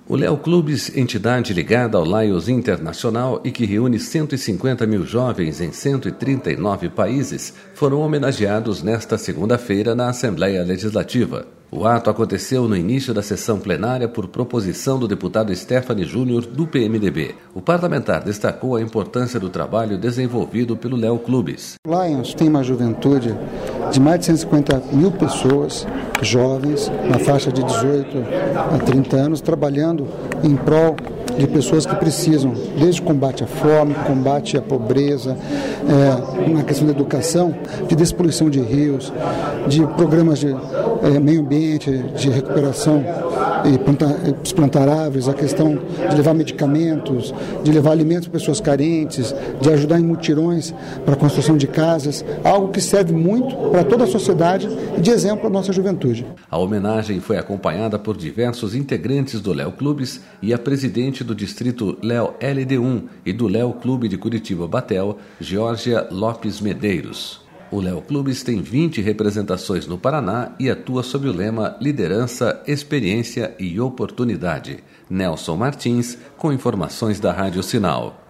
O Léo Clubes, entidade ligada ao Lions Internacional e que reúne 150 mil jovens em 139 países, foram homenageados nesta segunda-feira na Assembleia Legislativa. O ato aconteceu no início da sessão plenária por proposição do deputado Stephanie Júnior, do PMDB. O parlamentar destacou a importância do trabalho desenvolvido pelo Léo Clubes. O Lions tem uma juventude de mais de 150 mil pessoas, jovens, na faixa de 18 a 30 anos, trabalhando em prol de pessoas que precisam, desde combate à fome, combate à pobreza, na questão da educação, de despoluição de rios, de programas de meio ambiente, de recuperação e plantar árvores, a questão de levar medicamentos, de levar alimentos para pessoas carentes, de ajudar em mutirões para a construção de casas, algo que serve muito para toda a sociedade e de exemplo à nossa juventude. A homenagem foi acompanhada por diversos integrantes do Léo Clubes e a presidente do distrito Léo LD1 e do Léo Clube de Curitiba-Batel, Georgia Lopes Medeiros. O Léo Clubes tem 20 representações no Paraná e atua sob o lema Liderança, Experiência e Oportunidade. Nelson Martins, com informações da Rádio Sinal.